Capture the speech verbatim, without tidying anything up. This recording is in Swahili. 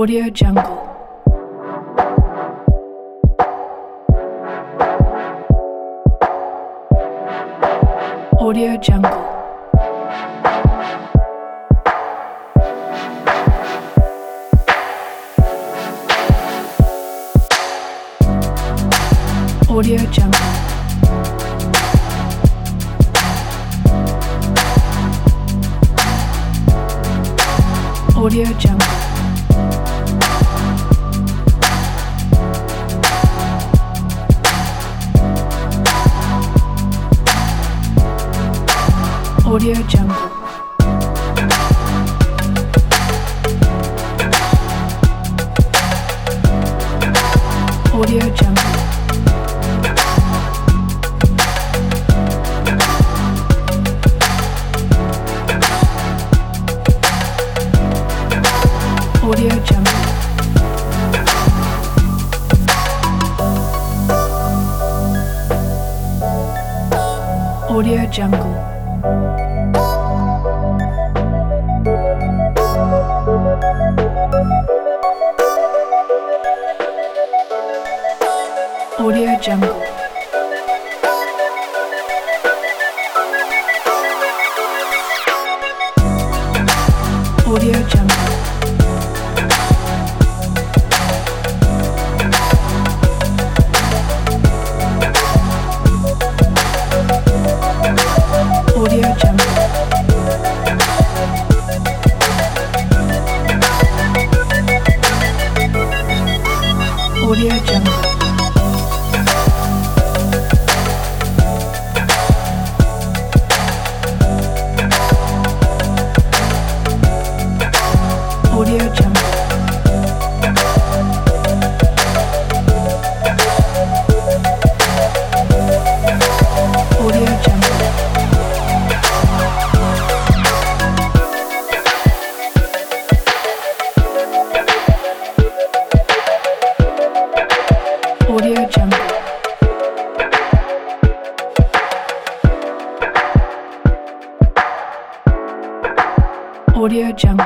Audio Jungle. Audio Jungle. Audio Jungle. Audio Jungle. Audio Jungle. Audio Jungle. Audio Jungle. Audio Jungle. Audio Jungle. Audio Jungle. Audio Jungle. Audio Jungle. Audio Jungle. Audio Jungle. Audio Jungle. Audio Jungle.